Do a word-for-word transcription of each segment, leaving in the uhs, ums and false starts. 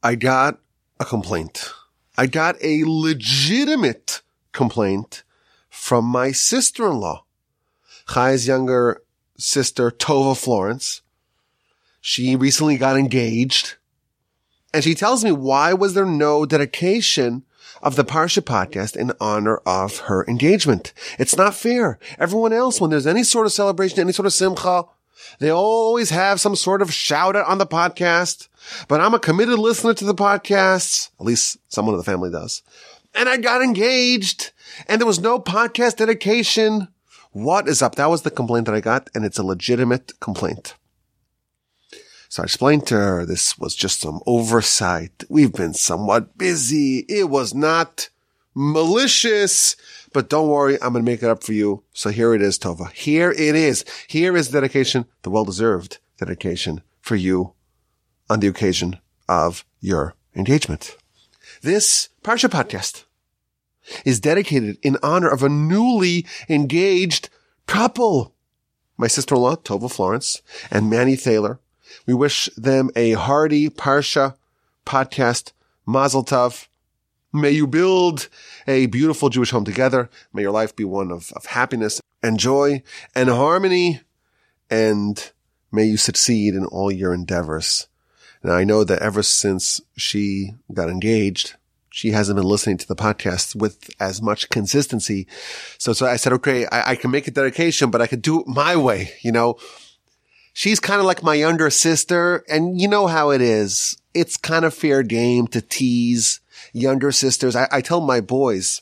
I got a complaint. I got a legitimate complaint from my sister-in-law, Chai's younger sister, Tova Florence. She recently got engaged, and she tells me, why was there no dedication of the Parsha podcast in honor of her engagement? It's not fair. Everyone else, when there's any sort of celebration, any sort of simcha, they always have some sort of shout out on the podcast. But I'm a committed listener to the podcasts. At least someone in the family does. And I got engaged, and there was no podcast dedication. What is up? That was the complaint that I got, and it's a legitimate complaint. So I explained to her this was just some oversight. We've been somewhat busy. It was not malicious, but don't worry, I'm going to make it up for you. So here it is, Tova. Here it is. Here is dedication, the well-deserved dedication for you on the occasion of your engagement. This Parsha podcast is dedicated in honor of a newly engaged couple. My sister-in-law, Tova Florence, and Manny Thaler. We wish them a hearty Parsha podcast Mazel Tov. May you build a beautiful Jewish home together. May your life be one of, of happiness and joy and harmony. And may you succeed in all your endeavors. Now, I know that ever since she got engaged, she hasn't been listening to the podcast with as much consistency. So, so I said, okay, I, I can make a dedication, but I could do it my way. You know, she's kind of like my younger sister, and you know how it is. It's kind of fair game to tease younger sisters. I, I tell my boys,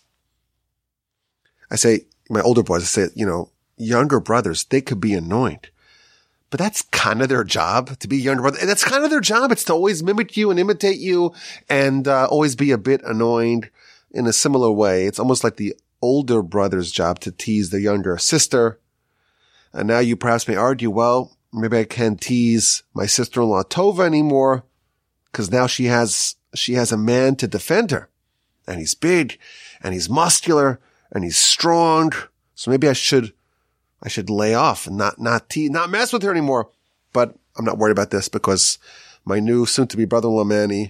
I say, my older boys, I say, you know, younger brothers, they could be annoying. But that's kind of their job, to be younger brother. And that's kind of their job. It's to always mimic you and imitate you and uh, always be a bit annoying in a similar way. It's almost like the older brother's job to tease the younger sister. And now you perhaps may argue, well, maybe I can't tease my sister-in-law Tova anymore because now she has, she has a man to defend her. And he's big and he's muscular and he's strong. So maybe I should I should lay off and not, not te- not mess with her anymore. But I'm not worried about this because my new soon-to-be brother-in-law, Manny,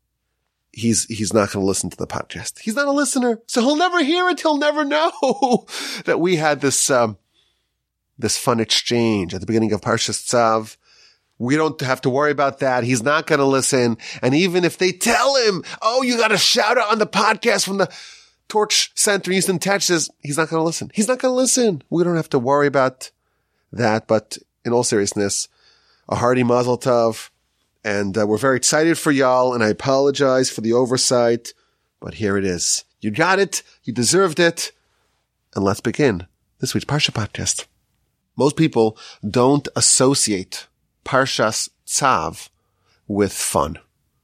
he's, he's not going to listen to the podcast. He's not a listener. So he'll never hear it. He'll never know that we had this, um, this fun exchange at the beginning of Parshas Tzav. We don't have to worry about that. He's not going to listen. And even if they tell him, oh, you got a shout out on the podcast from the Torch Center in Houston, Texas, he's not going to listen. He's not going to listen. We don't have to worry about that. But in all seriousness, a hearty mazel tov. And uh, we're very excited for y'all. And I apologize for the oversight. But here it is. You got it. You deserved it. And let's begin this week's Parsha podcast. Most people don't associate Parshas Tzav with fun.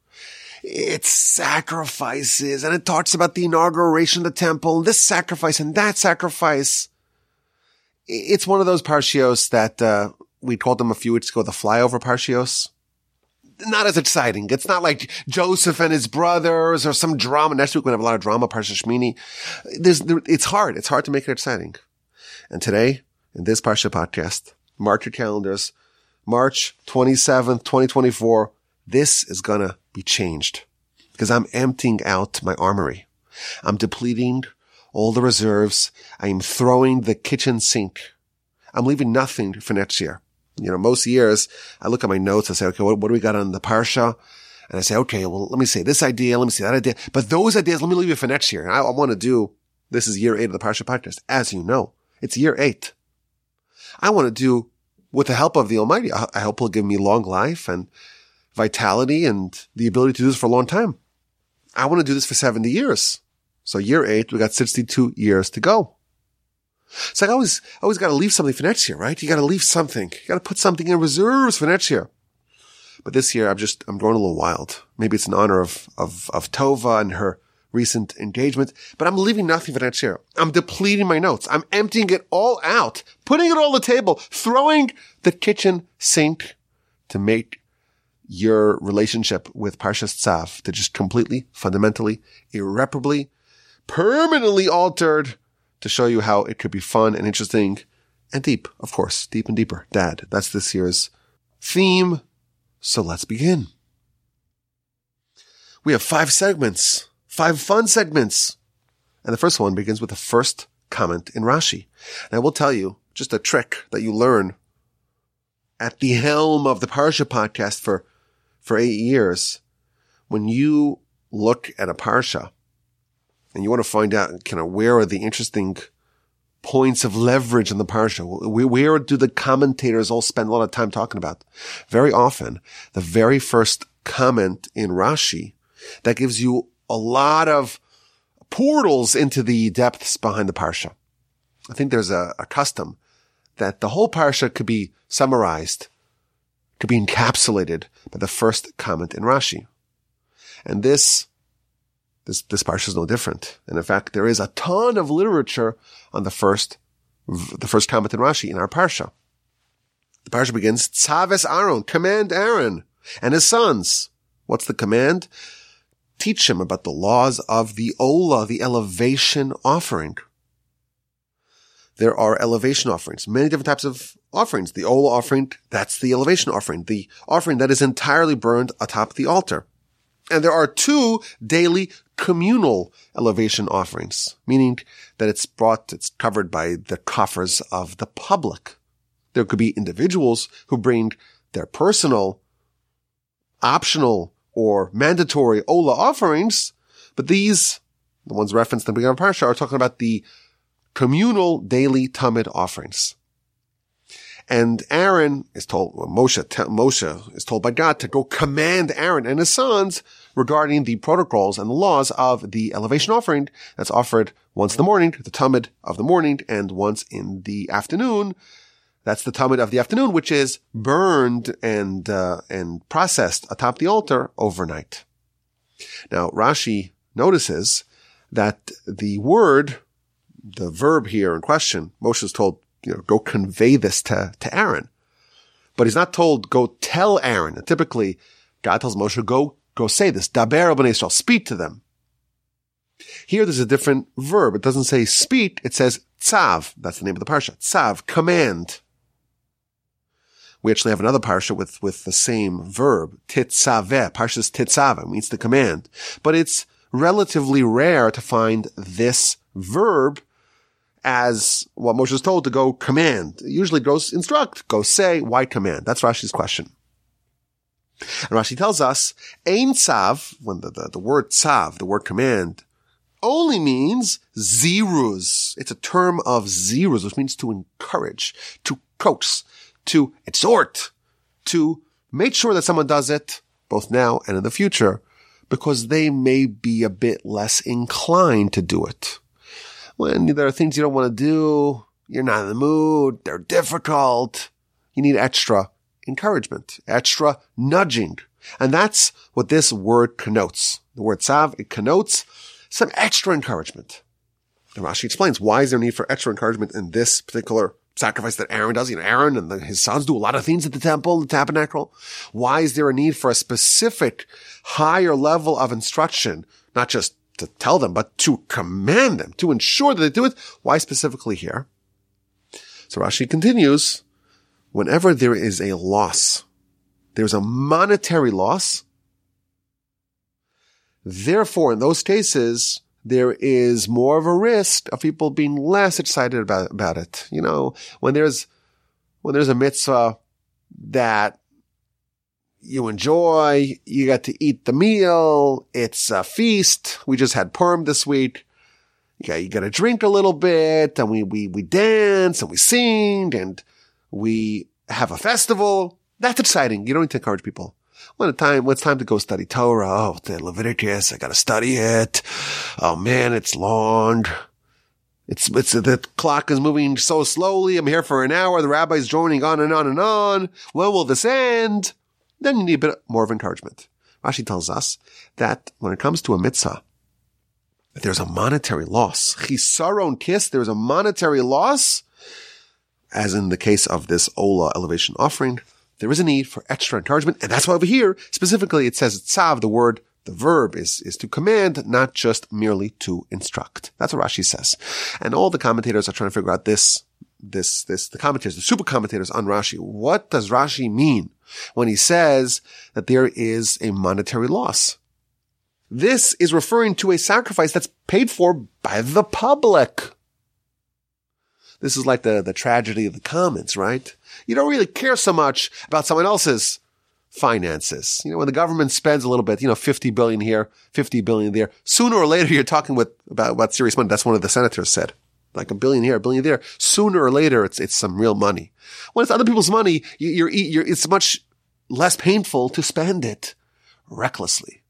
It's sacrifices, and it talks about the inauguration of the temple, and this sacrifice and that sacrifice. It's one of those parshios that uh, we called them a few weeks ago the flyover parshios. Not as exciting. It's not like Joseph and his brothers or some drama. Next week we're going to have a lot of drama, Parsha Shmini. There's, there, it's hard. It's hard to make it exciting. And today, in this Parsha podcast, mark your calendars, March twenty-seventh, twenty twenty-four, this is going to be changed because I'm emptying out my armory. I'm depleting all the reserves. I am throwing the kitchen sink. I'm leaving nothing for next year. You know, most years I look at my notes and say, okay, what, what do we got on the Parsha? And I say, okay, well, let me say this idea. Let me see that idea. But those ideas, let me leave it for next year. And I, I want to do, this is year eight of the Parsha podcast. As you know, it's year eight. I want to do, with the help of the Almighty, I, I hope He'll give me long life and vitality and the ability to do this for a long time. I want to do this for seventy years. So year eight, we got sixty-two years to go. So I always, always got to leave something for next year, right? You got to leave something. You got to put something in reserves for next year. But this year, I'm just, I'm going a little wild. Maybe it's in honor of, of, of Tova and her recent engagement, but I'm leaving nothing for next year. I'm depleting my notes. I'm emptying it all out, putting it all on the table, throwing the kitchen sink to make your relationship with Parshas Tzav to just completely, fundamentally, irreparably, permanently altered to show you how it could be fun and interesting and deep, of course, deep and deeper. Dad, that's this year's theme. So let's begin. we have five segments, five fun segments. And the first one begins with the first comment in Rashi. And I will tell you just a trick that you learn at the helm of the Parsha podcast for, for eight years. When you look at a Parsha and you want to find out kind of where are the interesting points of leverage in the Parsha, where do the commentators all spend a lot of time talking about? Very often, the very first comment in Rashi that gives you a lot of portals into the depths behind the Parsha. I think there's a, a custom that the whole Parsha could be summarized, could be encapsulated by the first comment in Rashi. And this, this, this Parsha is no different. And in fact, there is a ton of literature on the first, the first comment in Rashi in our Parsha. The Parsha begins, Tzaves Aaron, command Aaron and his sons. What's the command? Teach him about the laws of the Ola, the elevation offering. There are elevation offerings, many different types of offerings. The Ola offering, that's the elevation offering, the offering that is entirely burned atop the altar. And there are two daily communal elevation offerings, meaning that it's brought, it's covered by the coffers of the public. There could be individuals who bring their personal, optional, or mandatory Ola offerings, but these, the ones referenced in the beginning of Parsha, are talking about the communal daily Tamid offerings. And Aaron is told, well, Moshe, Moshe is told by God to go command Aaron and his sons regarding the protocols and the laws of the elevation offering that's offered once in the morning, the Tamid of the morning, and once in the afternoon. That's the Tamid of the afternoon, which is burned and, uh, and processed atop the altar overnight. Now, Rashi notices that the word, the verb here in question, Moshe is told, you know, go convey this to, to Aaron. But he's not told, go tell Aaron. And typically, God tells Moshe, go, go say this. Daber b'nei Yisrael, speak to them. Here, there's a different verb. It doesn't say speak. It says tzav. That's the name of the parsha. Tzav, command. We actually have another parsha with, with the same verb. Titzaveh. Parsha's titzaveh means the command. But it's relatively rare to find this verb as what Moshe is told to go command. It usually goes instruct, go say, why command? That's Rashi's question. And Rashi tells us, ein tzav, when the, the, the word tzav, the word command, only means ziruz. It's a term of ziruz, which means to encourage, to coax, to exhort, to make sure that someone does it, both now and in the future, because they may be a bit less inclined to do it. When there are things you don't want to do, you're not in the mood, they're difficult, you need extra encouragement, extra nudging. And that's what this word connotes. The word tzav, it connotes some extra encouragement. And Rashi explains, why is there need for extra encouragement in this particular sacrifice that Aaron does? You know, Aaron and the, his sons do a lot of things at the temple, the tabernacle. Why is there a need for a specific higher level of instruction, not just to tell them, but to command them, to ensure that they do it? Why specifically here? So Rashi continues, whenever there is a loss, there's a monetary loss. Therefore, in those cases, there is more of a risk of people being less excited about, about it. You know, when there's, when there's a mitzvah that you enjoy, you got to eat the meal, it's a feast. We just had Purim this week. Yeah, you got to drink a little bit, and we, we, we dance, and we sing, and we have a festival. That's exciting. You don't need to encourage people. When it's time, when it's time to go study Torah, oh, the Leviticus, I got to study it. Oh man, it's long. It's, it's, the clock is moving so slowly. I'm here for an hour. The rabbi's droning on and on and on. When will this end? Then you need a bit more of encouragement. Rashi tells us that when it comes to a mitzvah, there's a monetary loss. Chisaron kis, there's a monetary loss. As in the case of this Ola elevation offering, there is a need for extra encouragement. And that's why over here, specifically, it says tzav, the word, the verb is, is to command, not just merely to instruct. That's what Rashi says. And all the commentators are trying to figure out this, this, this, the commentators, the super commentators on Rashi. What does Rashi mean when he says that there is a monetary loss? This is referring to a sacrifice that's paid for by the public. This is like the, the tragedy of the commons, right? You don't really care so much about someone else's finances. You know, when the government spends a little bit, you know, fifty billion here, fifty billion there, sooner or later you're talking with, about, about serious money. That's one of the senators said. Like a billion here, a billion there. Sooner or later, it's, it's some real money. When it's other people's money, you, you're, you're, it's much less painful to spend it recklessly.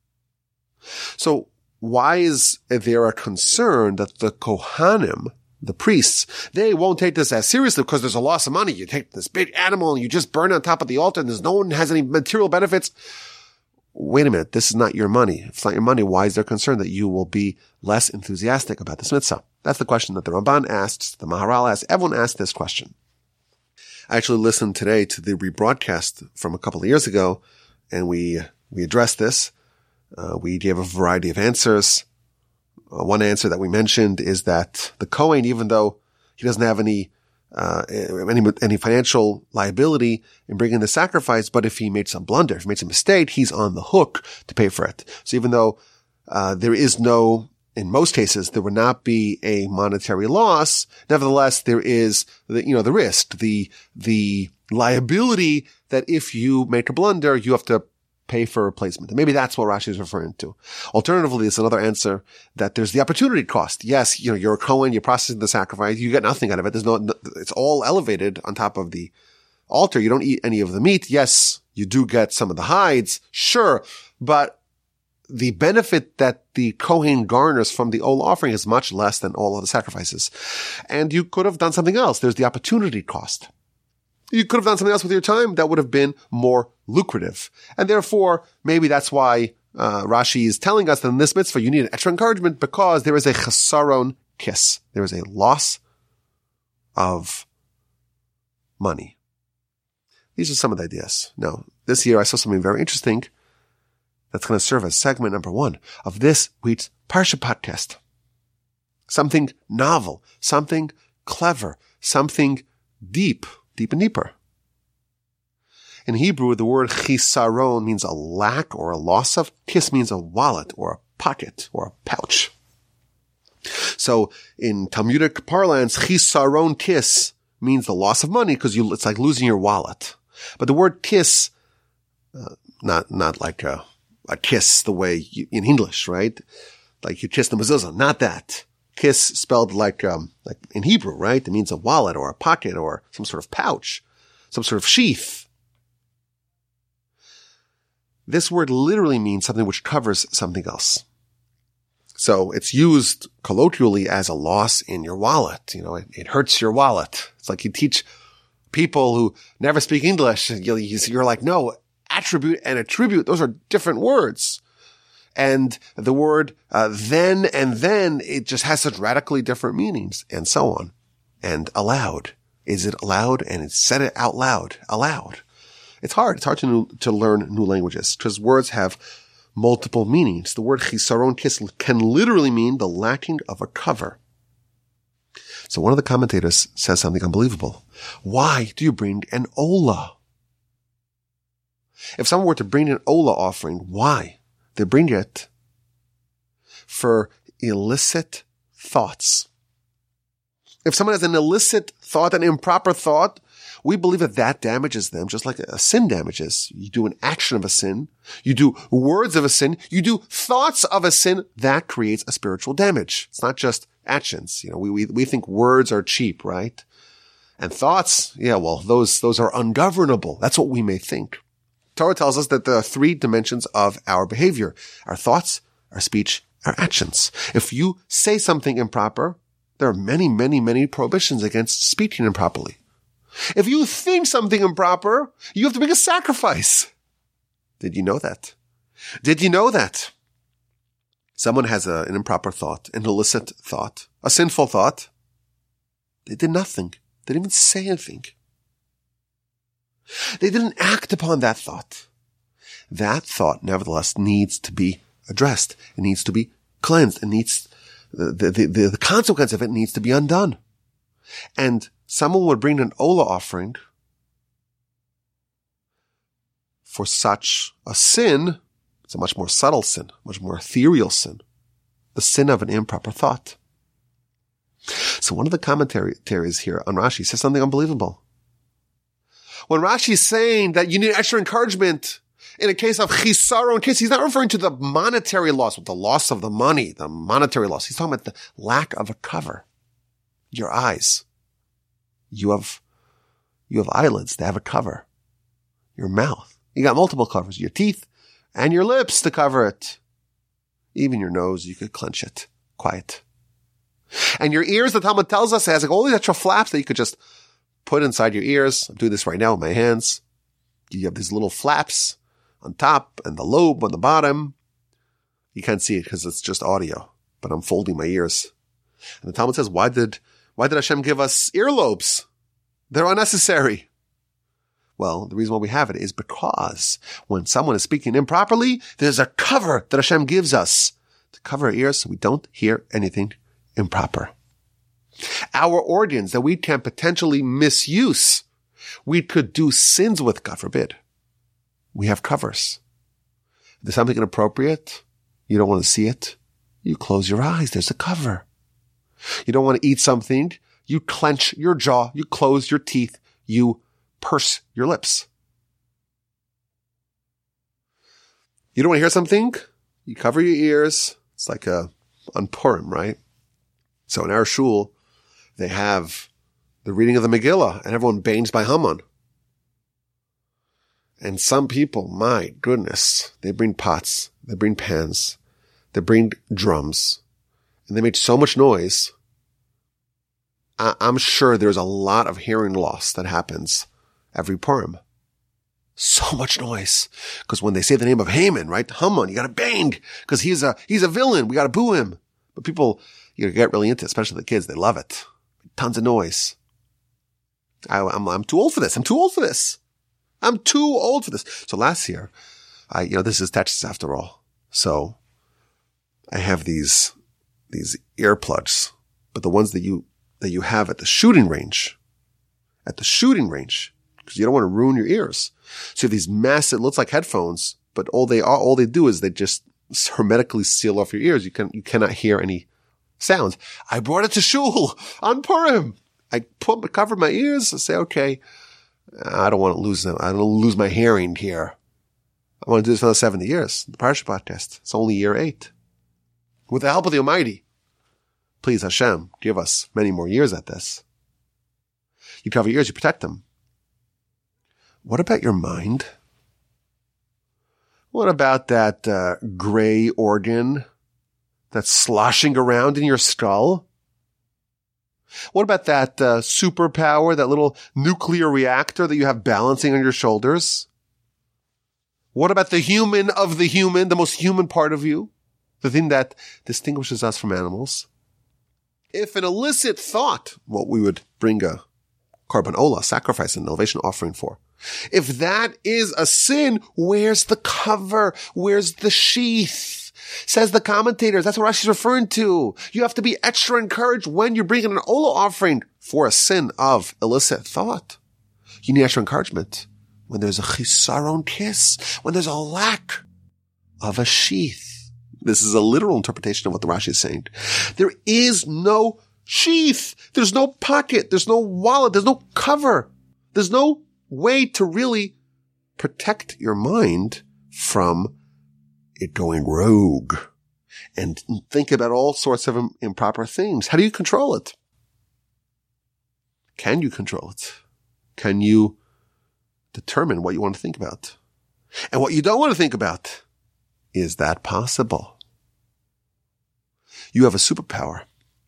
So why is there a concern that the Kohanim, the priests, they won't take this as seriously because there's a loss of money? You take this big animal and you just burn it on top of the altar and there's no one has any material benefits. Wait a minute. This is not your money. If it's not your money, why is there concern that you will be less enthusiastic about this mitzvah? That's the question that the Ramban asked, the Maharal asked, everyone asked this question. I actually listened today to the rebroadcast from a couple of years ago, and we, we addressed this. Uh, we gave a variety of answers. Uh, one answer that we mentioned is that the Kohen, even though he doesn't have any, uh, any, any financial liability in bringing the sacrifice, but if he made some blunder, if he made some mistake, he's on the hook to pay for it. So even though, uh, there is no, in most cases, there would not be a monetary loss. Nevertheless, there is the, you know, the risk, the, the liability that if you make a blunder, you have to pay for replacement. And maybe that's what Rashi is referring to. Alternatively, there's another answer that there's the opportunity cost. Yes, you know, you're a Kohen, you're processing the sacrifice, you get nothing out of it. There's no, it's all elevated on top of the altar. You don't eat any of the meat. Yes, you do get some of the hides. Sure. But the benefit that the Kohen garners from the Ola offering is much less than all of the sacrifices. And you could have done something else. There's the opportunity cost. You could have done something else with your time that would have been more lucrative. And therefore, maybe that's why uh, Rashi is telling us that in this mitzvah you need an extra encouragement, because there is a chesaron kiss. There is a loss of money. These are some of the ideas. Now, this year I saw something very interesting that's going to serve as segment number one of this week's Parsha podcast. Something novel, something clever, something deep, deep and deeper. In Hebrew, the word chisaron means a lack or a loss of. Kis means a wallet or a pocket or a pouch. So in Talmudic parlance, chisaron kis means the loss of money because you, it's like losing your wallet. But the word kis, uh, not, not like a, a kiss the way you, in English, right? Like you kiss the mezuzah, not that. Kiss spelled like, um, like in Hebrew, right? It means a wallet or a pocket or some sort of pouch, some sort of sheath. This word literally means something which covers something else. So it's used colloquially as a loss in your wallet. You know, it, it hurts your wallet. It's like you teach people who never speak English. You're like, no, attribute and attribute, those are different words. And the word uh, then and then, it just has such radically different meanings, and so on. And allowed. Is it allowed? And it's said it out loud. Allowed. It's hard. It's hard to, to learn new languages because words have multiple meanings. The word chisaron kis can literally mean the lacking of a cover. So one of the commentators says something unbelievable. Why do you bring an olah? If someone were to bring an olah offering, why? They bring it for illicit thoughts. If someone has an illicit thought, an improper thought, we believe that that damages them just like a sin damages. You do an action of a sin. You do words of a sin. You do thoughts of a sin. That creates a spiritual damage. It's not just actions. You know, we, we, we think words are cheap, right? And thoughts, yeah, well, those, those are ungovernable. That's what we may think. Torah tells us that there are three dimensions of our behavior: our thoughts, our speech, our actions. If you say something improper, there are many, many, many prohibitions against speaking improperly. If you think something improper, you have to make a sacrifice. Did you know that? Did you know that? Someone has a, an improper thought, an illicit thought, a sinful thought. They did nothing. They didn't even say anything. They didn't act upon that thought. That thought, nevertheless, needs to be addressed. It needs to be cleansed. It needs, the, the, the, the consequence of it needs to be undone. And someone would bring an olah offering for such a sin, It's a much more subtle sin, much more ethereal sin. The sin of an improper thought. So one of the commentaries here on Rashi says something unbelievable. When Rashi is saying that you need extra encouragement in a case of chisaron kiss, he's not referring to the monetary loss, the loss of the money, the monetary loss. He's talking about the lack of a cover. Your eyes. You have, you have eyelids. They have a cover. Your mouth. You got multiple covers. Your teeth and your lips to cover it. Even your nose, you could clench it. Quiet. And your ears, the Talmud tells us, has like all these extra flaps that you could just put inside your ears. I'm doing this right now with my hands. You have these little flaps on top and the lobe on the bottom. You can't see it because it's just audio, but I'm folding my ears. And the Talmud says, why did, why did Hashem give us earlobes? They're unnecessary. Well, the reason why we have it is because when someone is speaking improperly, there's a cover that Hashem gives us to cover our ears so we don't hear anything improper. Our organs that we can potentially misuse, we could do sins with, God forbid. We have covers. If there's something inappropriate, you don't want to see it, you close your eyes. There's a cover. You don't want to eat something, you clench your jaw, you close your teeth, you purse your lips. You don't want to hear something, you cover your ears. It's like a, on Purim, right? So in our shul, they have the reading of the Megillah, and everyone bangs by Haman. And some people, my goodness, they bring pots, they bring pans, they bring drums, and they make so much noise. I- I'm sure there's a lot of hearing loss that happens every Purim. So much noise. Because when they say the name of Haman, right? Haman, you gotta bang, because he's a, he's a villain. We gotta boo him. But people, you get really into it, especially the kids. They love it. Tons of noise. I, I'm, I'm too old for this. I'm too old for this. I'm too old for this. So last year, I, you know, this is Texas after all. So I have these, these earplugs, but the ones that you, that you have at the shooting range, at the shooting range, because you don't want to ruin your ears. So you have these massive, it looks like headphones, but all they are, all they do is they just hermetically seal off your ears. You can, you cannot hear any sounds. I brought it to shul on Purim. I put, covered my ears. I say, okay, I don't want to lose them. I don't lose my hearing here. I want to do this for another seventy years. The Parsha podcast. It's only year eight. With the help of the Almighty, please Hashem, give us many more years at this. You cover your ears, you protect them. What about your mind? What about that uh, gray organ that's sloshing around in your skull? What about that uh, superpower, that little nuclear reactor that you have balancing on your shoulders? What about the human of the human, the most human part of you? The thing that distinguishes us from animals? If an illicit thought, what we would bring a korban olah, sacrifice, an elevation offering for, if that is a sin, where's the cover? Where's the sheath? Says the commentators, that's what Rashi's referring to. You have to be extra encouraged when you're bringing an olah offering for a sin of illicit thought. You need extra encouragement when there's a chisaron kiss, when there's a lack of a sheath. This is a literal interpretation of what the Rashi is saying. There is no sheath. There's no pocket. There's no wallet. There's no cover. There's no way to really protect your mind from it going rogue and think about all sorts of improper things. How do you control it? Can you control it? Can you determine what you want to think about? And what you don't want to think about? Is that possible? You have a superpower,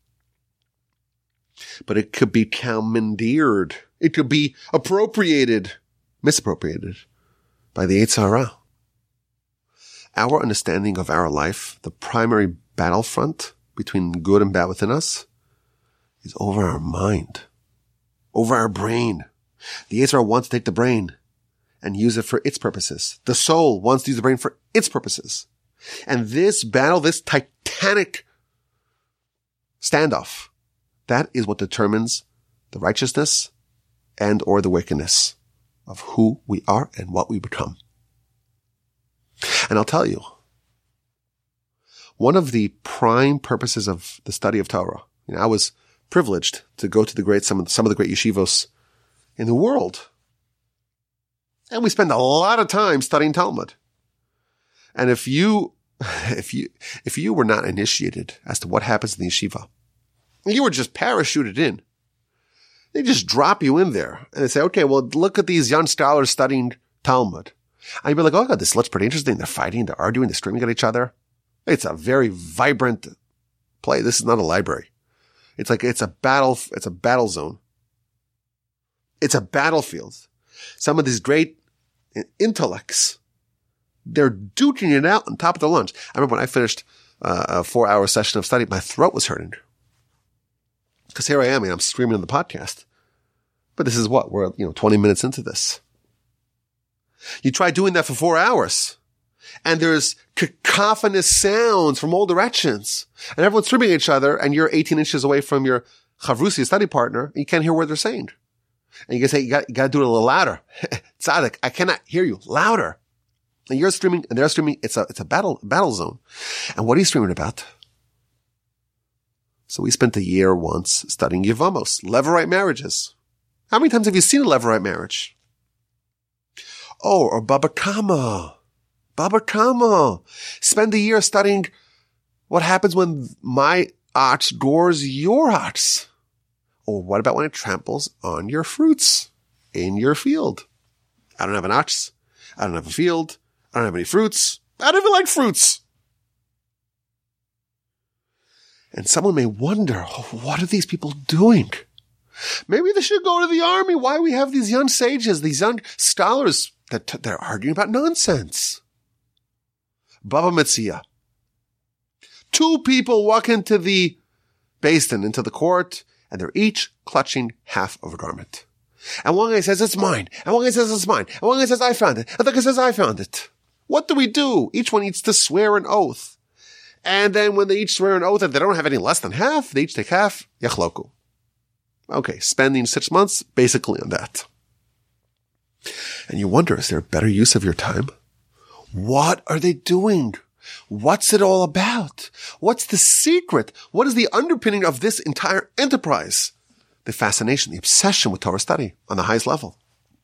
but it could be commandeered. It could be appropriated, misappropriated by the Yetzer Hara. Our understanding of our life, the primary battlefront between good and bad within us, is over our mind, over our brain. The Yetzer Hara wants to take the brain and use it for its purposes. The soul wants to use the brain for its purposes. And this battle, this titanic standoff, that is what determines the righteousness and or the wickedness of who we are and what we become. And I'll tell you, one of the prime purposes of the study of Torah, you know, I was privileged to go to the great, some of, some of the great yeshivos in the world. And we spend a lot of time studying Talmud. And if you, if you, if you were not initiated as to what happens in the yeshiva, you were just parachuted in. They just drop you in there and they say, okay, well, look at these young scholars studying Talmud. And you'd be like, oh God, this looks pretty interesting. They're fighting, they're arguing, they're screaming at each other. It's a very vibrant play. This is not a library. It's like, it's a battle, it's a battle zone. It's a battlefield. Some of these great intellects, they're duking it out on top of the lunch. I remember when I finished uh, a four hour session of study, my throat was hurting. Because here I am, and I'm screaming on the podcast. But this is what? We're, you know, twenty minutes into this. You try doing that for four hours. And there's cacophonous sounds from all directions. And everyone's screaming at each other, and you're eighteen inches away from your chavrusi, study partner, and you can't hear what they're saying. And you can say, you got, you got to do it a little louder. Tzaddik, I cannot hear you. Louder. And you're screaming, and they're screaming. It's a, it's a battle, battle zone. And what are you screaming about? So we spent a year once studying Yevamos, Levirate marriages. How many times have you seen a Levirate marriage? Oh, or Baba Kama. Baba Kama. Spend a year studying what happens when my ox gores your ox. Or what about when it tramples on your fruits in your field? I don't have an ox. I don't have a field. I don't have any fruits. I don't even like fruits. And someone may wonder, oh, what are these people doing? Maybe they should go to the army. Why we have these young sages, these young scholars that t- they're arguing about nonsense? Baba Metzia. Two people walk into the basin, into the court, and they're each clutching half of a garment. And one guy says, it's mine. And one guy says, it's mine. And one guy says, I found it. And the other guy says, I found it. What do we do? Each one needs to swear an oath. And then when they each swear an oath that they don't have any less than half, they each take half, yachloku. Okay, spending six months basically on that. And you wonder, is there a better use of your time? What are they doing? What's it all about? What's the secret? What is the underpinning of this entire enterprise? The fascination, the obsession with Torah study on the highest level.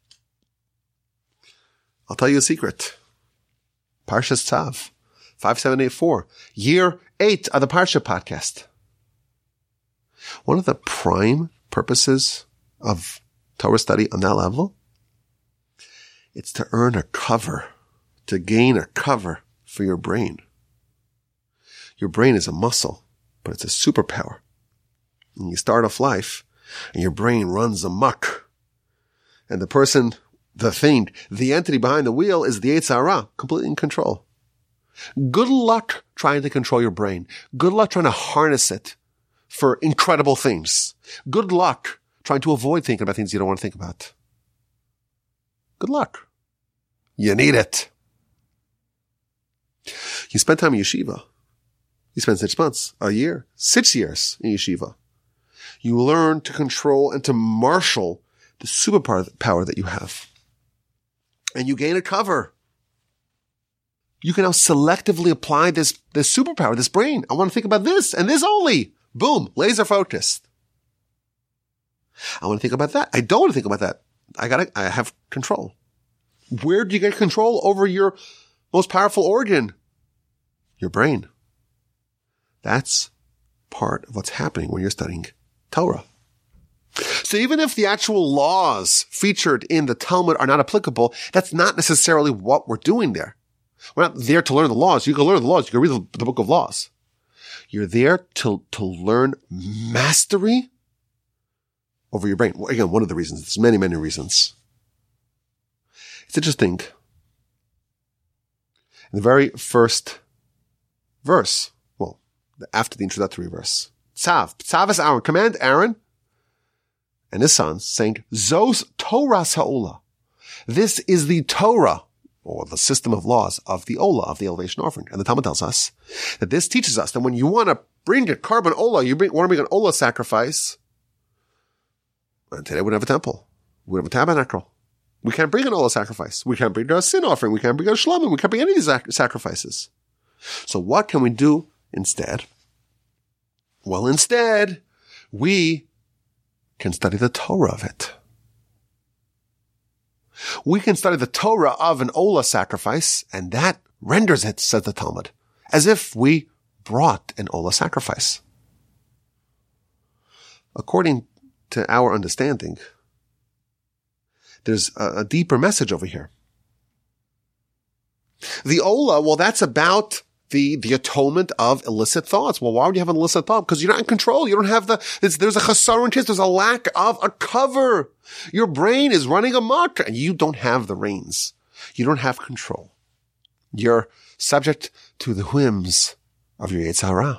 I'll tell you a secret. Parshas Tzav, five seven eight four, year eight of the Parsha podcast. One of the prime purposes of Torah study on that level, it's to earn a cover, to gain a cover for your brain. Your brain is a muscle, but it's a superpower. And you start off life, and your brain runs amok. And the person, the thing, the entity behind the wheel is the Yetzer Hara, completely in control. Good luck trying to control your brain. Good luck trying to harness it for incredible things. Good luck trying to avoid thinking about things you don't want to think about. Good luck. You need it. You spend time in yeshiva. You spend six months, a year, six years in yeshiva. You learn to control and to marshal the superpower that you have. And you gain a cover. You can now selectively apply this, this superpower, this brain. I want to think about this and this only. Boom, laser focused. I want to think about that. I don't want to think about that. I gotta, I have control. Where do you get control over your most powerful organ? Your brain. That's part of what's happening when you're studying Torah. So even if the actual laws featured in the Talmud are not applicable, that's not necessarily what we're doing there. We're not there to learn the laws. You can learn the laws. You can read the, the book of laws. You're there to, to learn mastery over your brain. Again, one of the reasons. There's many, many reasons. It's interesting. In the very first verse, well, after the introductory verse, Tzav. Tzav is Aaron. Command Aaron and his sons, saying, Zos Toras Ha'olah. This is the Torah, or the system of laws of the Olah, of the elevation offering. And the Talmud tells us that this teaches us that when you want to bring a carbon Olah, you bring, want to bring an Olah sacrifice, and today we don't have a temple. We don't have a tabernacle. We can't bring an Olah sacrifice. We can't bring a sin offering. We can't bring a shlomim. We can't bring any of these sac- sacrifices. So what can we do instead? Well, instead, we can study the Torah of it. We can study the Torah of an Olah sacrifice, and that renders it, says the Talmud, as if we brought an Olah sacrifice. According to our understanding, there's a, a deeper message over here. The Olah, well, that's about the, the atonement of illicit thoughts. Well, why would you have an illicit thought? Because you're not in control. You don't have the, there's, there's a chasarun tis, there's a lack of a cover. Your brain is running amok and you don't have the reins. You don't have control. You're subject to the whims of your Yetzer Hara.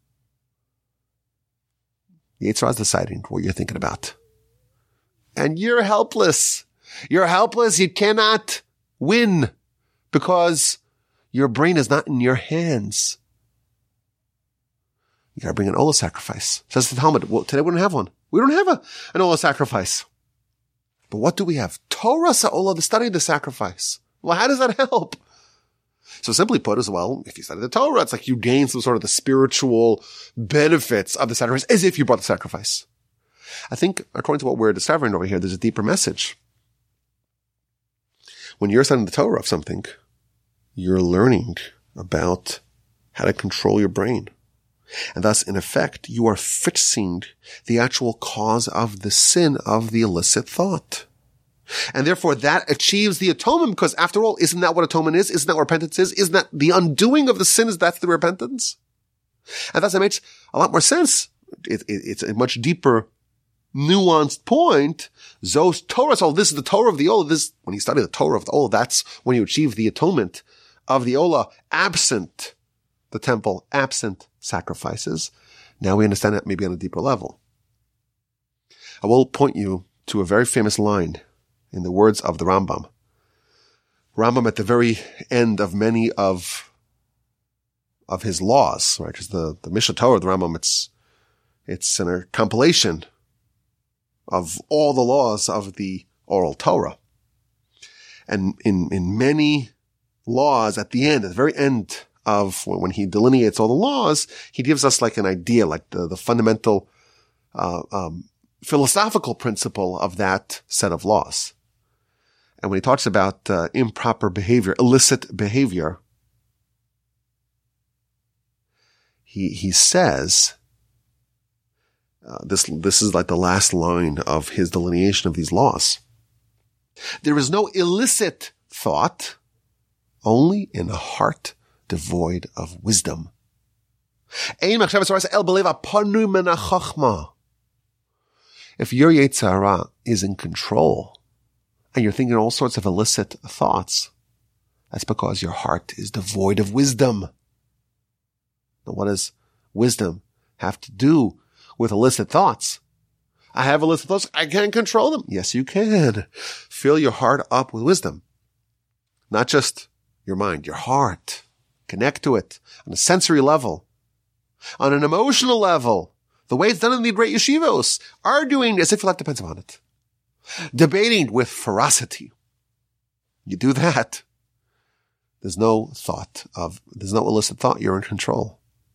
Yetzer Hara is deciding what you're thinking about. And you're helpless. You're helpless. You cannot win because your brain is not in your hands. You gotta bring an Olah sacrifice. Says the Talmud, well, today we don't have one. We don't have a, an Olah sacrifice. But what do we have? Torah Sa'olah, the study of the sacrifice. Well, how does that help? So simply put as well, if you study the Torah, it's like you gain some sort of the spiritual benefits of the sacrifice as if you brought the sacrifice. I think, according to what we're discovering over here, there's a deeper message. When you're studying the Torah of something, you're learning about how to control your brain. And thus, in effect, you are fixing the actual cause of the sin of the illicit thought. And therefore, that achieves the atonement, because after all, isn't that what atonement is? Isn't that what repentance is? Isn't that the undoing of the sin? Is that the repentance? And thus, it makes a lot more sense. It, it, it's a much deeper, nuanced point. Zos Torah. So this is the Torah of the Olah. This, when you study the Torah of the Olah, that's when you achieve the atonement of the Olah, absent the temple, absent sacrifices. Now we understand that maybe on a deeper level. I will point you to a very famous line in the words of the Rambam. Rambam at the very end of many of, of his laws, right? Because the, the Mishnah Torah of the Rambam, it's, it's in a compilation of all the laws of the oral Torah. And in, in many laws at the end, at the very end of when he delineates all the laws, he gives us like an idea, like the, the fundamental, uh, um, philosophical principle of that set of laws. And when he talks about uh, improper behavior, illicit behavior, he he says, uh, this this is like the last line of his delineation of these laws. There is no illicit thought, only in a heart devoid of wisdom. If your Yetzer Hara is in control, and you're thinking all sorts of illicit thoughts, that's because your heart is devoid of wisdom. Now, what does wisdom have to do with illicit thoughts? I have illicit thoughts. I can't control them. Yes, you can. Fill your heart up with wisdom. Not just your mind, your heart. Connect to it on a sensory level, on an emotional level, the way it's done in the great yeshivos, arguing as if your life depends upon it. Debating with ferocity. You do that. There's no thought of, there's no illicit thought. You're in control.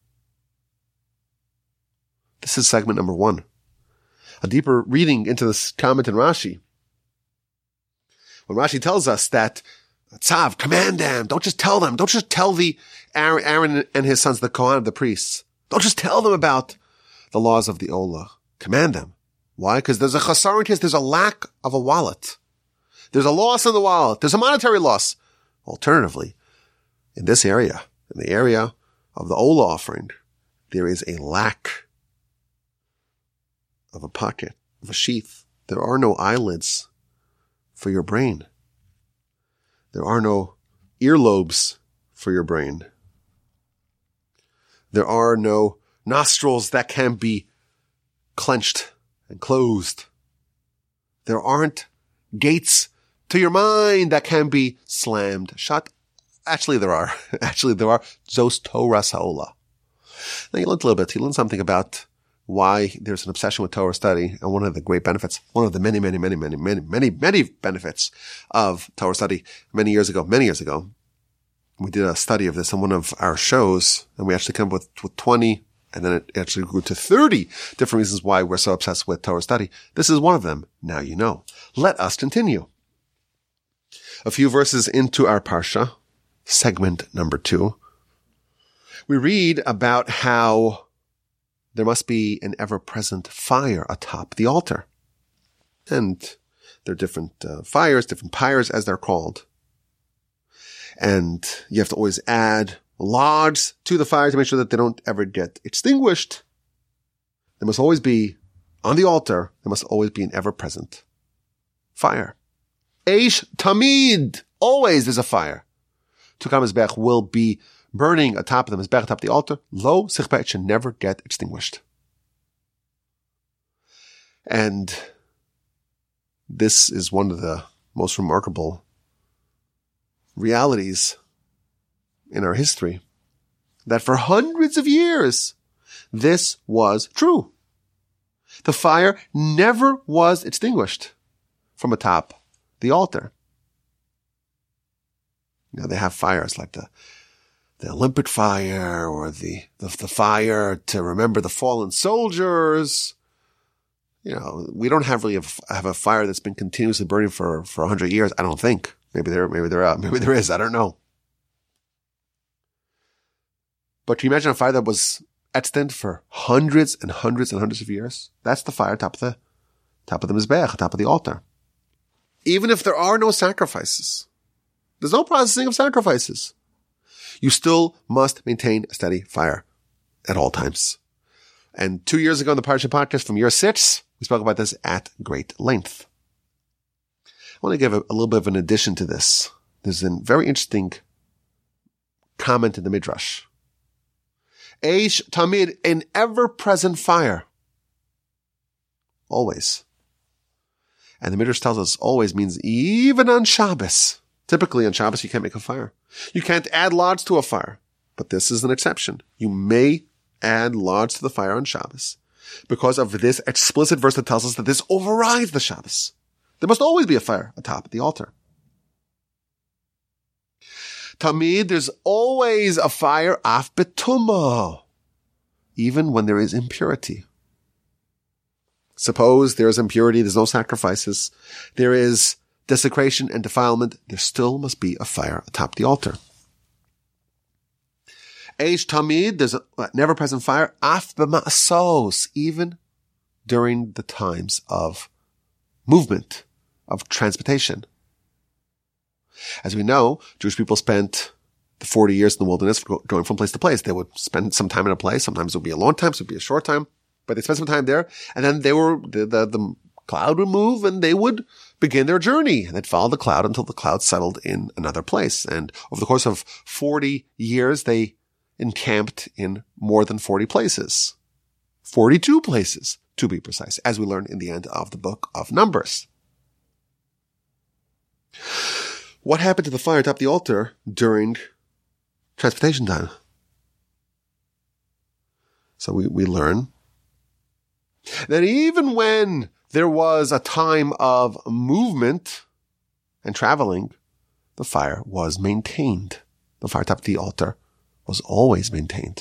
This is segment number one. A deeper reading into this comment in Rashi. When Rashi tells us that Tzav, command them. Don't just tell them. Don't just tell the Aaron, Aaron and his sons, the Kohen, the priests. Don't just tell them about the laws of the Olah. Command them. Why? Because there's a chasarun tis, there's a lack of a wallet. There's a loss in the wallet. There's a monetary loss. Alternatively, in this area, in the area of the Olah offering, there is a lack of a pocket, of a sheath. There are no eyelids for your brain. There are no earlobes for your brain. There are no nostrils that can be clenched and closed. There aren't gates to your mind that can be slammed shut. Actually, there are. Actually, there are. Zos Torah Sa'olah. Now, you learned a little bit. You learned something about why there's an obsession with Torah study, and one of the great benefits, one of the many, many, many, many, many, many, many benefits of Torah study many years ago, many years ago, We did a study of this on one of our shows, and we actually came up with, with twenty, and then it actually grew to thirty different reasons why we're so obsessed with Torah study. This is one of them. Now you know. Let us continue. A few verses into our parsha, segment number two, we read about how there must be an ever-present fire atop the altar. And there are different uh, fires, different pyres as they're called. And you have to always add logs to the fire to make sure that they don't ever get extinguished. There must always be, on the altar, there must always be an ever-present fire. Eish tamid. Always there's a fire. Tukam Mizbech will be burning atop the Mizbech, atop the altar. Lo sichbeh, it should never get extinguished. And this is one of the most remarkable realities in our history, that for hundreds of years, this was true. The fire never was extinguished from atop the altar. You know, they have fires like the, the Olympic fire or the, the, the fire to remember the fallen soldiers. You know, we don't have really have, have a fire that's been continuously burning for, for a hundred years. I don't think. Maybe there, maybe there, uh, maybe there is. I don't know. But can you imagine a fire that was extant for hundreds and hundreds and hundreds of years? That's the fire top of the, top of the Mizbech, top of the altar. Even if there are no sacrifices, there's no processing of sacrifices, you still must maintain a steady fire at all times. And two years ago in the Parsha podcast from year six, we spoke about this at great length. I want to give a, a little bit of an addition to this. There's a very interesting comment in the Midrash. Eish tamid, an ever-present fire. Always. And the Midrash tells us always means even on Shabbos. Typically on Shabbos you can't make a fire. You can't add logs to a fire. But this is an exception. You may add logs to the fire on Shabbos because of this explicit verse that tells us that this overrides the Shabbos. There must always be a fire atop the altar. Tamid, there's always a fire af betuma, even when there is impurity. Suppose there is impurity, there's no sacrifices, there is desecration and defilement, there still must be a fire atop the altar. Eish tamid, there's a never-present fire af b'ma'asos, even during the times of movement, of transportation. As we know, Jewish people spent the forty years in the wilderness going from place to place. They would spend some time in a place. Sometimes it would be a long time, so it would be a short time, but they spent some time there. And then they were, the, the, the cloud would move and they would begin their journey. And they'd follow the cloud until the cloud settled in another place. And over the course of forty years, they encamped in more than forty places. forty-two places, to be precise, as we learn in the end of the book of Numbers. What happened to the fire atop the altar during transportation time? So we, we learn that even when there was a time of movement and traveling, the fire was maintained. The fire atop the altar was always maintained.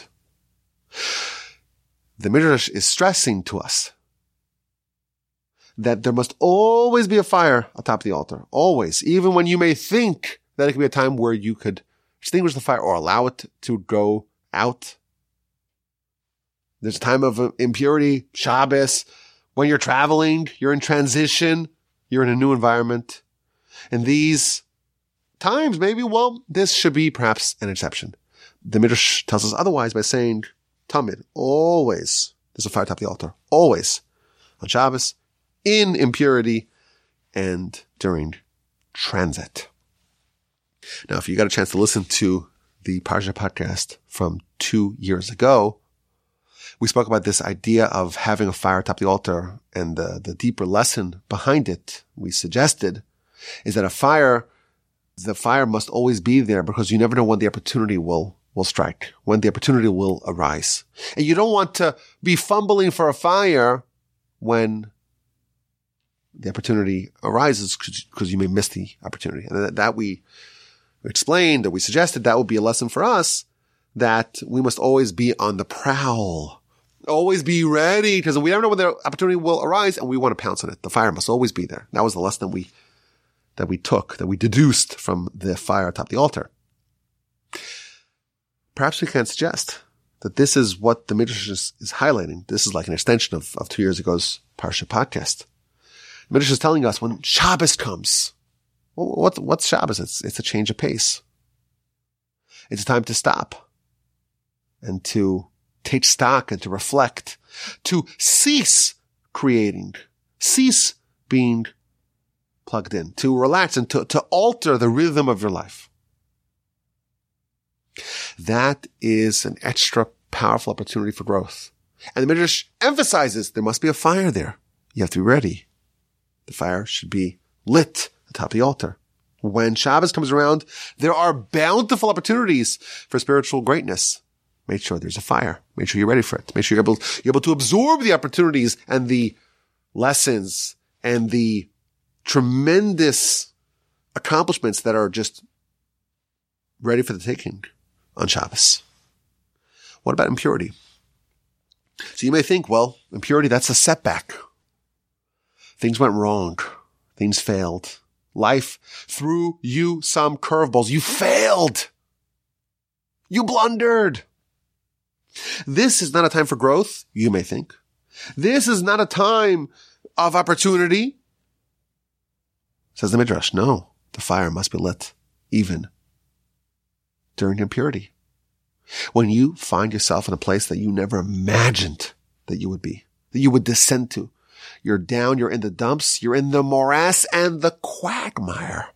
The Midrash is stressing to us that there must always be a fire atop the altar. Always. Even when you may think that it could be a time where you could extinguish the fire or allow it to go out. There's a time of impurity, Shabbos. When you're traveling, you're in transition, you're in a new environment. And these times, maybe, well, this should be perhaps an exception. The Midrash tells us otherwise by saying, Tamid, always there's a fire atop the altar. Always. On Shabbos, in impurity, and during transit. Now, if you got a chance to listen to the Parsha podcast from two years ago, we spoke about this idea of having a fire atop the altar, and the, the deeper lesson behind it we suggested is that a fire, the fire must always be there because you never know when the opportunity will, will strike, when the opportunity will arise. And you don't want to be fumbling for a fire when the opportunity arises because you may miss the opportunity. And that, that we explained, or we suggested that would be a lesson for us, that we must always be on the prowl. Always be ready, because we never know when the opportunity will arise and we want to pounce on it. The fire must always be there. That was the lesson that we, that we took, that we deduced from the fire atop the altar. Perhaps we can suggest that this is what the Midrash is, is highlighting. This is like an extension of, of two years ago's Parsha podcast. The Midrash is telling us when Shabbos comes, well, what, what's Shabbos? It's, it's a change of pace. It's a time to stop and to take stock and to reflect, to cease creating, cease being plugged in, to relax and to, to alter the rhythm of your life. That is an extra powerful opportunity for growth. And the Midrash emphasizes there must be a fire there. You have to be ready. The fire should be lit atop the altar. When Shabbos comes around, there are bountiful opportunities for spiritual greatness. Make sure there's a fire. Make sure you're ready for it. Make sure you're able, you're able to absorb the opportunities and the lessons and the tremendous accomplishments that are just ready for the taking on Shabbos. What about impurity? So you may think, well, impurity, that's a setback. Things went wrong. Things failed. Life threw you some curveballs. You failed. You blundered. This is not a time for growth, you may think. This is not a time of opportunity. Says the Midrash, no, the fire must be lit even during impurity. When you find yourself in a place that you never imagined that you would be, that you would descend to. You're down, you're in the dumps, you're in the morass and the quagmire.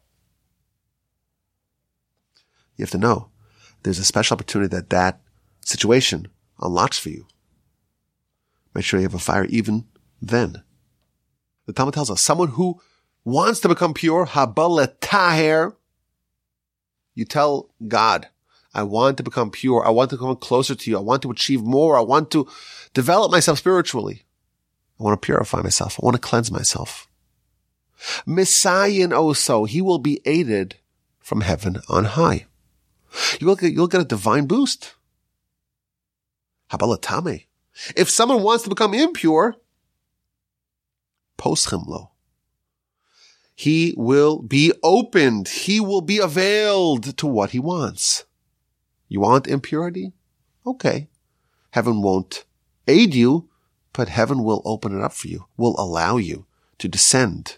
You have to know there's a special opportunity that that situation unlocks for you. Make sure you have a fire even then. The Talmud tells us someone who wants to become pure, haba letaher, you tell God, I want to become pure. I want to come closer to you. I want to achieve more. I want to develop myself spiritually. I want to purify myself. I want to cleanse myself. Messiah also, he will be aided from heaven on high. You will get, you'll get a divine boost. Habalatame. If someone wants to become impure, poschimlo. He will be opened. He will be availed to what he wants. You want impurity? Okay. Heaven won't aid you, but heaven will open it up for you, will allow you to descend.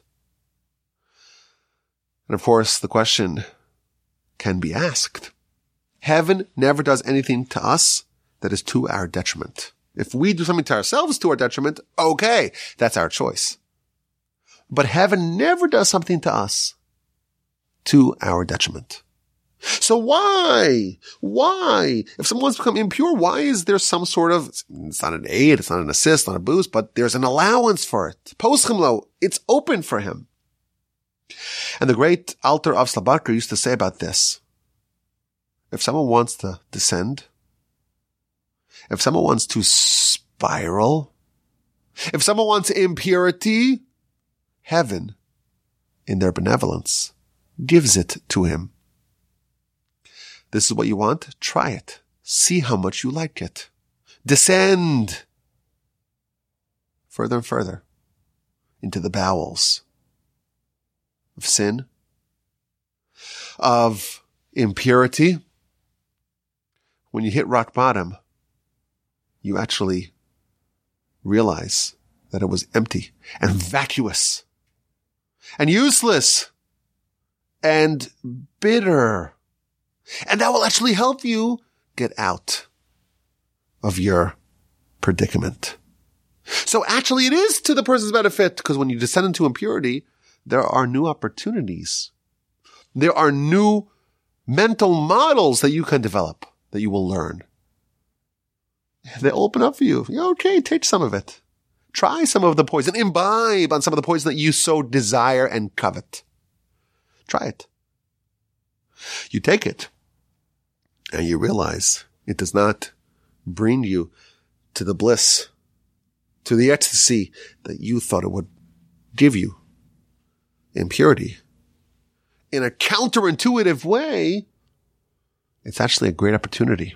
And of course, the question can be asked. Heaven never does anything to us that is to our detriment. If we do something to ourselves to our detriment, okay, that's our choice. But heaven never does something to us to our detriment. So why? Why? If someone wants to become impure, why is there some sort of, it's not an aid, it's not an assist, not a boost, but there's an allowance for it. Poschimlo, it's open for him. And the great Alter of Slabodka used to say about this. If someone wants to descend, if someone wants to spiral, if someone wants impurity, heaven, in their benevolence, gives it to him. This is what you want? Try it. See how much you like it. Descend further and further into the bowels of sin, of impurity. When you hit rock bottom, you actually realize that it was empty and vacuous and useless and bitter. And that will actually help you get out of your predicament. So actually it is to the person's benefit, because when you descend into impurity, there are new opportunities. There are new mental models that you can develop, that you will learn. They open up for you. You're okay, take some of it. Try some of the poison. Imbibe on some of the poison that you so desire and covet. Try it. You take it, and you realize it does not bring you to the bliss, to the ecstasy that you thought it would give you. Impurity in a counterintuitive way, it's actually a great opportunity.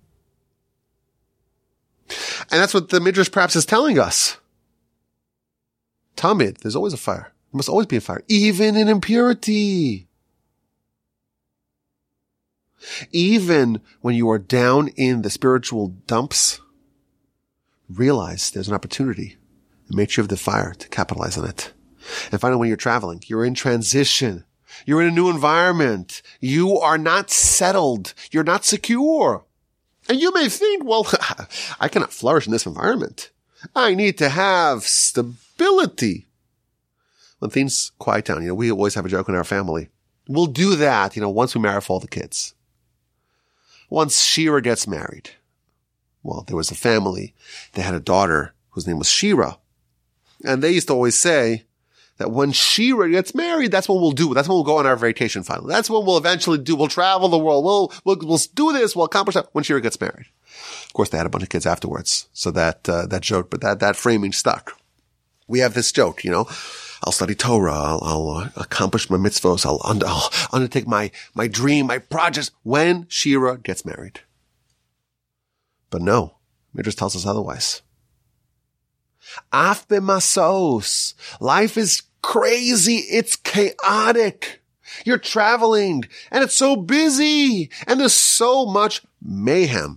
And that's what the Midrash perhaps is telling us. Tamid, there's always a fire. There must always be a fire, even in impurity. Even when you are down in the spiritual dumps, realize there's an opportunity and make sure you have the fire to capitalize on it. And finally, when you're traveling, you're in transition. You're in a new environment. You are not settled. You're not secure. And you may think, well, I cannot flourish in this environment. I need to have stability. When things quiet down, you know, we always have a joke in our family. We'll do that, you know, once we marry off all the kids. Once Shira gets married. Well, there was a family. They had a daughter whose name was Shira. And they used to always say that when Shira gets married, that's what we'll do. That's when we'll go on our vacation finally. That's what we'll eventually do. We'll travel the world. We'll, we'll, we'll do this. We'll accomplish that when Shira gets married. Of course, they had a bunch of kids afterwards. So that, uh, that joke, but that, that framing stuck. We have this joke, you know, I'll study Torah. I'll, I'll uh, accomplish my mitzvahs. I'll, under, I'll undertake my, my dream, my projects when Shira gets married. But no, Midrash tells us otherwise. Af b'masos. Life is crazy. It's chaotic. You're traveling and it's so busy and there's so much mayhem.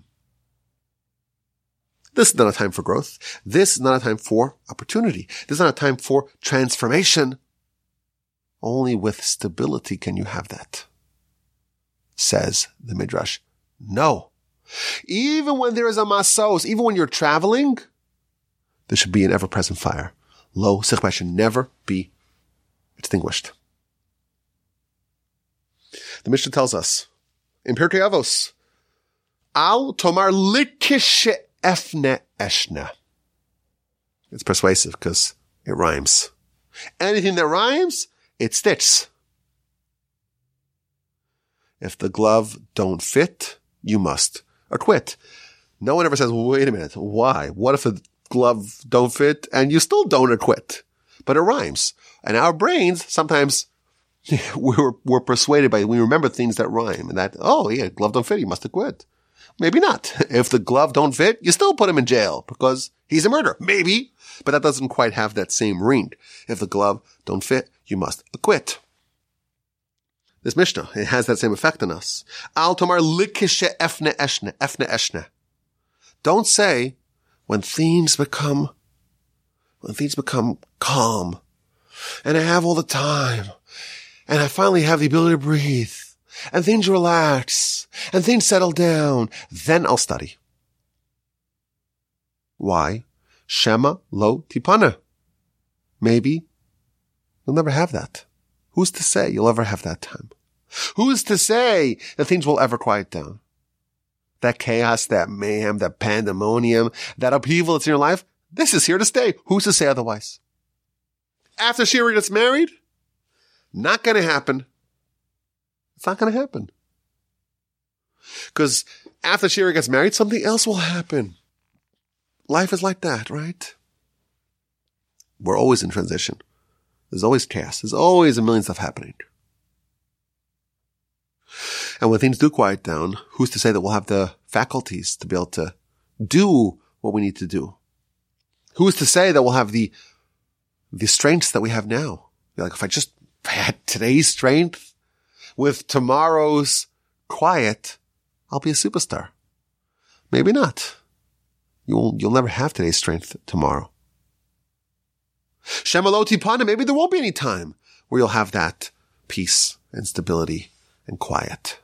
This is not a time for growth. This is not a time for opportunity. This is not a time for transformation. Only with stability can you have that. Says the Midrash. No. Even when there is a masos, even when you're traveling, there should be an ever-present fire. Lo sichba should never be extinguished. The Mishnah tells us in Pirkei Avos, Al tomar likishe efne eshna. It's persuasive because it rhymes. Anything that rhymes, it sticks. If the glove don't fit, you must acquit. No one ever says, wait a minute, why? What if the glove don't fit and you still don't acquit? But it rhymes. And our brains, sometimes we're, we're persuaded by, we remember things that rhyme and that, oh yeah, glove don't fit, you must acquit. Maybe not. If the glove don't fit, you still put him in jail because he's a murderer. Maybe. But that doesn't quite have that same ring. If the glove don't fit, you must acquit. This Mishnah, it has that same effect on us. Al tomar likishe efne eshne, efne eshne. Don't say, when things become, when things become calm, and I have all the time, and I finally have the ability to breathe, and things relax, and things settle down, then I'll study. Why? Shema lo tipana. Maybe you'll never have that. Who's to say you'll ever have that time? Who's to say that things will ever quiet down? That chaos, that mayhem, that pandemonium, that upheaval that's in your life, this is here to stay. Who's to say otherwise? After Shira gets married, not going to happen. It's not going to happen. Because after Shira gets married, something else will happen. Life is like that, right? We're always in transition. There's always chaos. There's always a million stuff happening. And when things do quiet down, who's to say that we'll have the faculties to be able to do what we need to do? Who's to say that we'll have the, the strengths that we have now? Like, if I just if I had today's strength with tomorrow's quiet, I'll be a superstar. Maybe not. You'll, you'll never have today's strength tomorrow. Shema lo tipana, maybe there won't be any time where you'll have that peace and stability and quiet.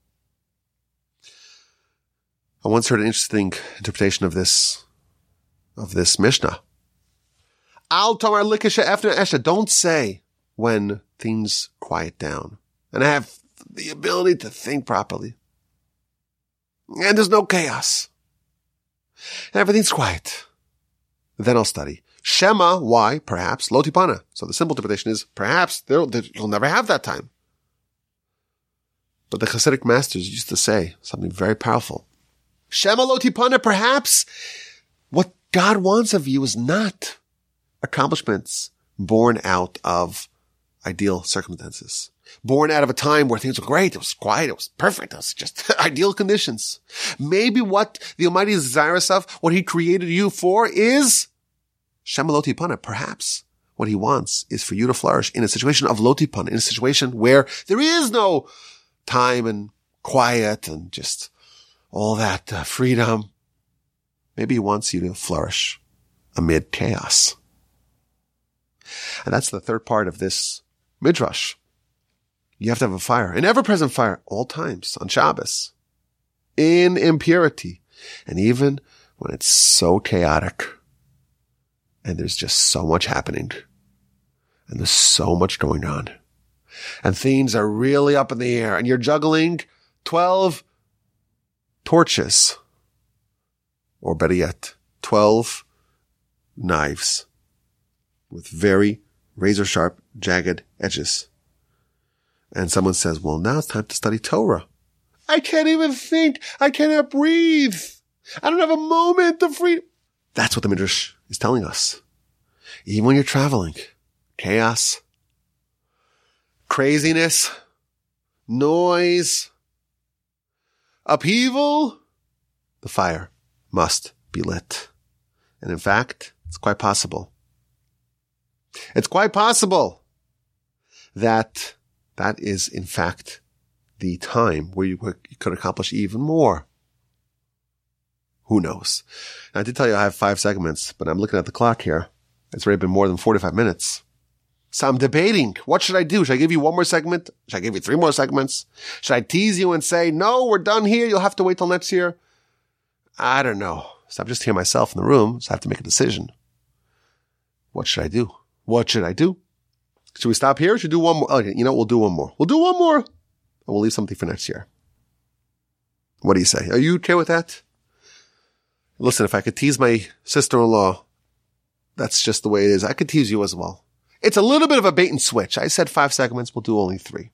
I once heard an interesting interpretation of this, of this Mishnah. Al tomar likisha efna esha. Don't say when things quiet down and I have the ability to think properly and there's no chaos and everything's quiet. Then I'll study. Shema, why? Perhaps lo tipana. So the simple interpretation is perhaps they'll, they'll never have that time. But the Hasidic masters used to say something very powerful. Shema lo tipana, perhaps what God wants of you is not accomplishments born out of ideal circumstances. born out of a time where things were great. It was quiet. It was perfect. It was just ideal conditions. Maybe what the Almighty is desirous of, what he created you for is Shema Lo Tipana. Perhaps what he wants is for you to flourish in a situation of Lo Tipana, in a situation where there is no time and quiet and just all that uh, freedom. Maybe he wants you to flourish amid chaos. And that's the third part of this midrash. You have to have a fire, an ever-present fire, all times, on Shabbos, in impurity, and even when it's so chaotic, and there's just so much happening, and there's so much going on, and things are really up in the air, and you're juggling twelve torches, or better yet, twelve knives with very razor-sharp, jagged edges. And someone says, well, now it's time to study Torah. I can't even think. I cannot breathe. I don't have a moment of freedom. That's what the Midrash is telling us. Even when you're traveling, chaos, craziness, noise, upheaval, the fire must be lit. And in fact, it's quite possible. It's quite possible that that is, in fact, the time where you could accomplish even more. Who knows? Now, I did tell you I have five segments, but I'm looking at the clock here. It's already been more than forty-five minutes. So I'm debating. What should I do? Should I give you one more segment? Should I give you three more segments? Should I tease you and say, no, we're done here. You'll have to wait till next year? I don't know. So I'm just here myself in the room, so I have to make a decision. What should I do? What should I do? Should we stop here? Or should we do one more? Okay, you know, we'll do one more. We'll do one more. And we'll leave something for next year. What do you say? Are you okay with that? Listen, if I could tease my sister-in-law, that's just the way it is. I could tease you as well. It's a little bit of a bait and switch. I said five segments. We'll do only three.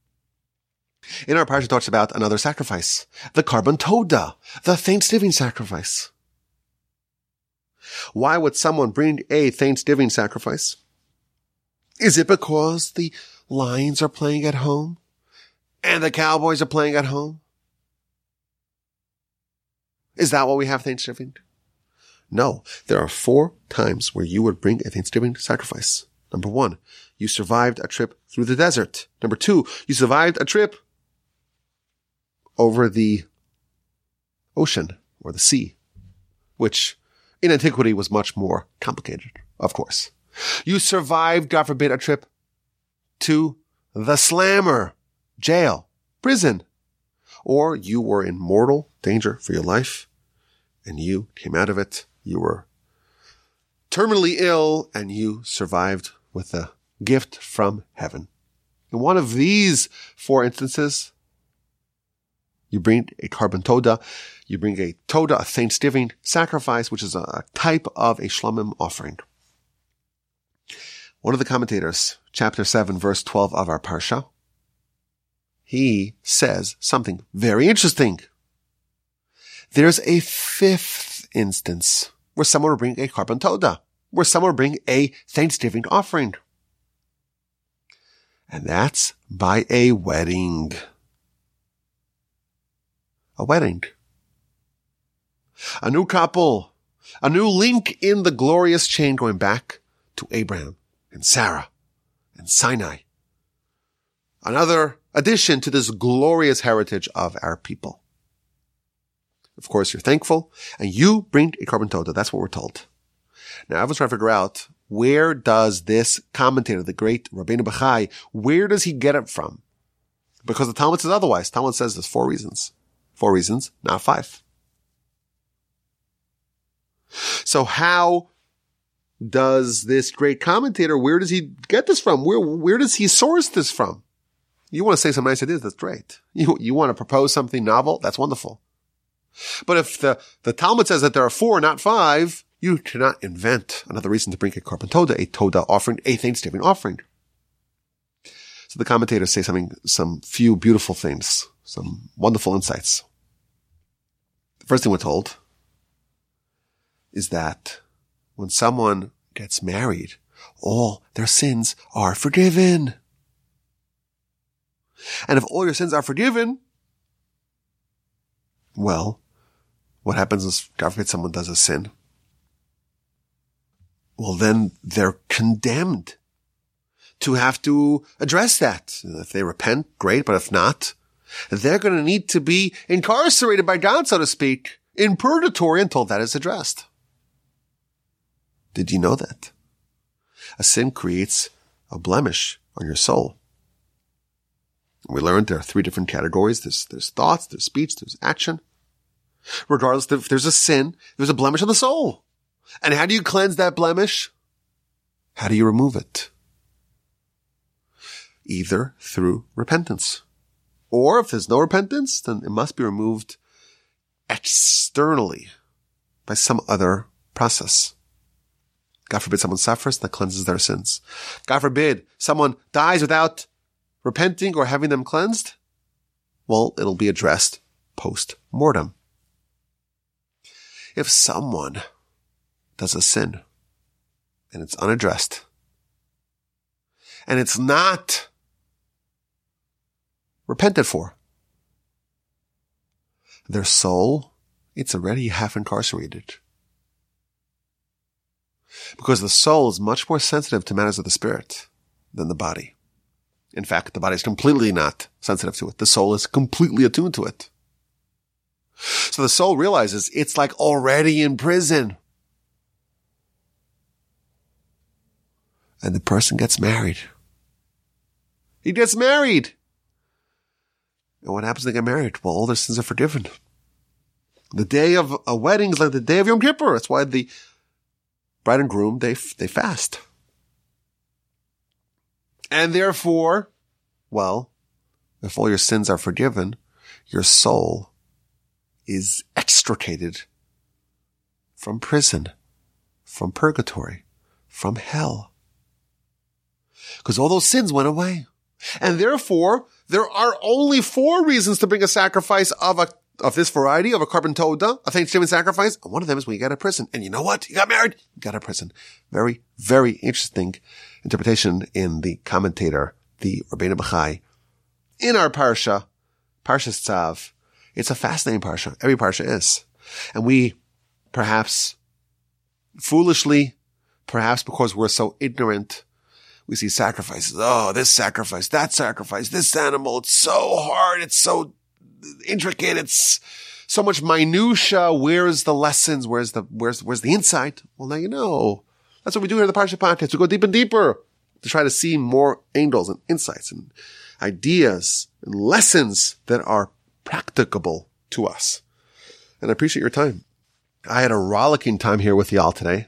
In our parsha, it talks about another sacrifice. The Karban Toda, the Thanksgiving sacrifice. Why would someone bring a Thanksgiving sacrifice? Is it because the Lions are playing at home and the Cowboys are playing at home? Is that why we have Thanksgiving? No. There are four times where you would bring a Thanksgiving sacrifice. Number one, you survived a trip through the desert. Number two, you survived a trip over the ocean or the sea, which in antiquity was much more complicated, of course. You survived, God forbid, a trip to the slammer, jail, prison, or you were in mortal danger for your life and you came out of it. You were terminally ill and you survived with a gift from heaven. In one of these four instances, you bring a Karban Toda, you bring a Toda, a Thanksgiving sacrifice, which is a type of a Shlomim offering. One of the commentators, chapter seven, verse twelve of our parsha, he says something very interesting. There's a fifth instance where someone will bring a Karban Toda, where someone will bring a Thanksgiving offering. And that's by a wedding. A wedding. A new couple. A new link in the glorious chain going back to Abraham and Sarah and Sinai. Another addition to this glorious heritage of our people. Of course, you're thankful and you bring a Karban Toda. That's what we're told. Now, I was trying to figure out, where does this commentator, the great Rabbeinu Bachai, where does he get it from? Because the Talmud says otherwise. Talmud says there's four reasons. Four reasons, not five. So how does this great commentator, where does he get this from? Where, where does he source this from? You want to say some nice ideas, that's great. You, you want to propose something novel, that's wonderful. But if the, the Talmud says that there are four, not five, you cannot invent another reason to bring a Karban Toda, a Toda offering, a Thanksgiving offering. So the commentators say something, some few beautiful things, some wonderful insights. The first thing we're told is that when someone gets married, all their sins are forgiven. And if all your sins are forgiven, well, what happens is, God forbid, someone does a sin. Well, then they're condemned to have to address that. If they repent, great, but if not, they're going to need to be incarcerated by God, so to speak, in purgatory until that is addressed. Did you know that? A sin creates a blemish on your soul. We learned there are three different categories. There's, there's thoughts, there's speech, there's action. Regardless, if there's a sin, there's a blemish on the soul. And how do you cleanse that blemish? How do you remove it? Either through repentance. Or if there's no repentance, then it must be removed externally by some other process. God forbid someone suffers, that cleanses their sins. God forbid someone dies without repenting or having them cleansed. Well, it'll be addressed post-mortem. If someone does a sin and it's unaddressed and it's not repented for, their soul, it's already half incarcerated. Because the soul is much more sensitive to matters of the spirit than the body. In fact, the body is completely not sensitive to it. The soul is completely attuned to it. So the soul realizes it's like already in prison. And the person gets married. He gets married. And what happens when they get married? Well, all their sins are forgiven. The day of a wedding is like the day of Yom Kippur. That's why the bride and groom, they, they fast. And therefore, well, if all your sins are forgiven, your soul is extricated from prison, from purgatory, from hell. Because all those sins went away. And therefore, there are only four reasons to bring a sacrifice of a of this variety, of a korban toda, a Thanksgiving sacrifice. And one of them is when you get out of prison. And you know what? You got married, you got out of prison. Very, very interesting interpretation in the commentator, the Rabbeinu Bachai, in our parsha, Parshas Tzav. It's a fascinating parsha. Every parsha is. And we, perhaps foolishly, perhaps because we're so ignorant, we see sacrifices. Oh, this sacrifice, that sacrifice, this animal. It's so hard. It's so intricate. It's so much minutia. Where's the lessons? Where's the, where's, where's the insight? Well, now you know. That's what we do here in the Parsha Podcast. We go deep and deeper to try to see more angles and insights and ideas and lessons that are practicable to us. And I appreciate your time. I had a rollicking time here with y'all today,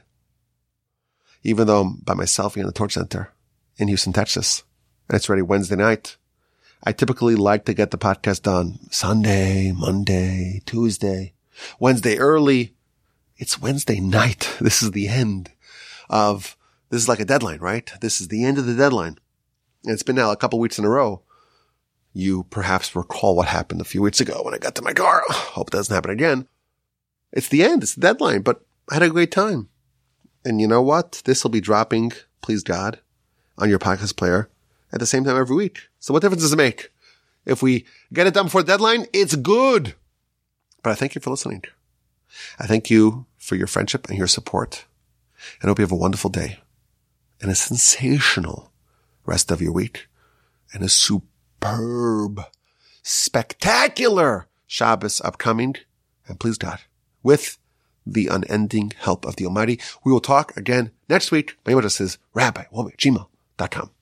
even though I'm by myself here in the Torch Center in Houston, Texas. And it's already Wednesday night. I typically like to get the podcast done Sunday, Monday, Tuesday, Wednesday early. It's Wednesday night. This is the end of, this is like a deadline, right? This is the end of the deadline. And it's been now a couple weeks in a row. You perhaps recall what happened a few weeks ago when I got to my car. Hope it doesn't happen again. It's the end. It's the deadline, but I had a great time. And you know what? This will be dropping, please God, on your podcast player at the same time every week. So what difference does it make? If we get it done before the deadline, it's good. But I thank you for listening. I thank you for your friendship and your support. And I hope you have a wonderful day and a sensational rest of your week and a superb, spectacular Shabbos upcoming. And please God, with the unending help of the Almighty, we will talk again next week. My email address is rabbi wolbe at gmail dot com.